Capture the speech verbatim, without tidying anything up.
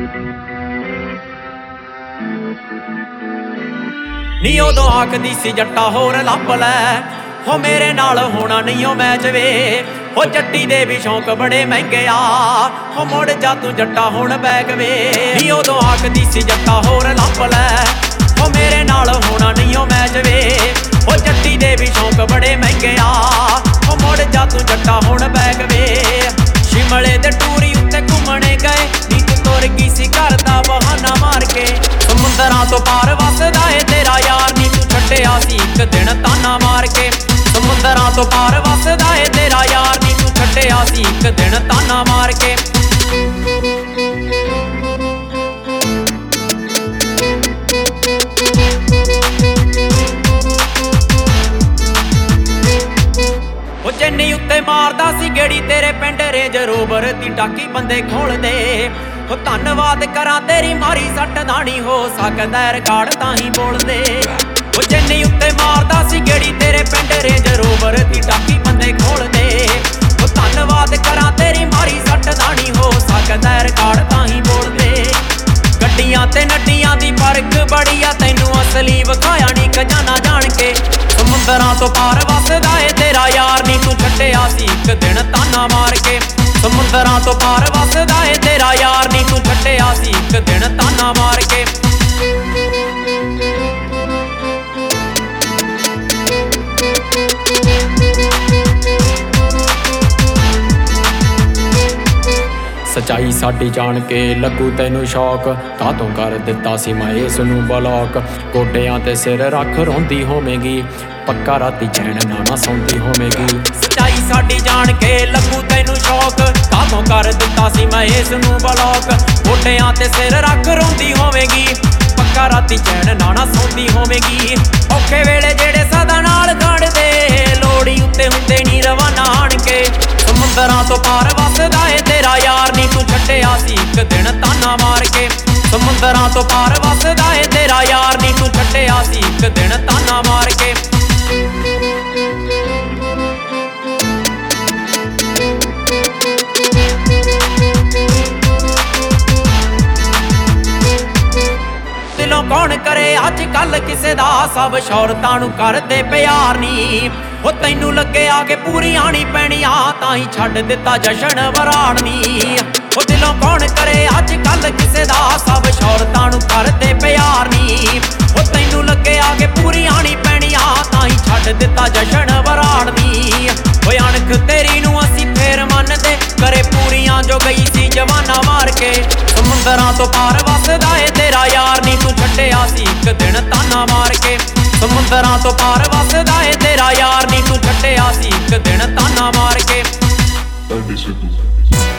नी उदों आखदी सी जट्टा होर लभ लै, हो मेरे नाल होना नहीं ओ मैच वे। हो जट्टी दे भी शौक बड़े महंगे आ, हो मुड़ जा तू जट्टा हुण बैग वे। नी उदों आखदी सी जट्टा होर लभ लै, हो मेरे नाल होना नहीं ओ मैच वे। हो जट्टी दे भी शौक बड़े महंगे आ, हो मुड़ जा तू जट्टा हुण बैग वे। शिमले दे टूरी उत्ते घुमणे गए, नी तू तुर गई सी घर दा बहाना मार के। समुंदरां तो पार वसदा ए तेरा यार, नी तू छड्डिया सी इक दिन ताना मार के। समुंदरां तो पार वसदा ए तेरा यार, नी तू छड्डिया सी इक दिन ताना मार के। चेन्नई उत्ते मारदा सी गेड़ी तेरे पिंड रेंज रोवर दी टाकी बंदे खोल दे। हो धन्नवाद करा तेरी मारी सट दानी, हो सकदा रिकार्ड ताही बोल दे। हो चेन्नई उत्ते मारदा सी गेड़ी तेरे पिंड रेंज रोवर दी टाकी बंदे खोल दे। हो धन्नवाद करा तेरी मारी सट दानी, हो सकदा रिकार्ड ताही बोल दे। गड्डियां ते नड्डियां दी फर्क बड़ी आ, तैनू असली विखाया नी खजाना जान के। समुंदरां तो पार वसदा ए तेरा यार, नी तू छड्डिया सी इक दिन ताना मार के। समुंदरां तो पार वसदा ए तेरा यार, नी तू छड्डिया सी इक दिन ताना मार के। सच्चाई साडी जान के लगू तैनू शौक, कातों कर दिता सी मैं इस नू ब्लॉक। गोडियां ते सिर रख रोंदी होवेगी, पक्का राती चैन ना ना सौंदी होवेगी। सच्चाई साडी जान के लगू तैनू शौक, कातों कर दिता सी मैं इस नू ब्लॉक। गोडियां ते सिर रख रोंदी होवेगी, पक्का राती चैन ना ना सौंदी होवेगी। औखे वेले जेड़े सदा नाल खड़दे, लोड़ी उत्ते हुंदे नी रवाना आण के। समुंदरां तो पार वसदा ए तेरा यार, नी तू छड्डिया सी इक दिन ताना मार के। समुंदरां तो पार वसदा ए तेरा यार, नी तू छड्डिया सी इक दिन ताना मार के। दिलों कौन करे अज कल किसे दा, सब शौरतां नू करदे प्यार नी। हो तैनू लगे आके पूरी आनी पैनी आ, ताही छड्ड दिता जशन वराड़ नी। हो दिलों कौन करे अज कल किसे दा, सब शौरतां नू करदे प्यार नी। हो तैनू लगे आके पूरी आनी पैनी आ, ताही छड्ड दिता जशन वराड़ नी। हो अणख तेरी नू असी फेर मनदे, करे पूरियां जो गई सी जवाना मार के। समुंदरां तो पार वसदा ए तेरा यार, नी तू छड्डिया सी इक दिन ताना मार के। समुंदरां तो पार वसदा ए तेरा यार, नी तू छड्डिया सी इक दिन ताना मार के।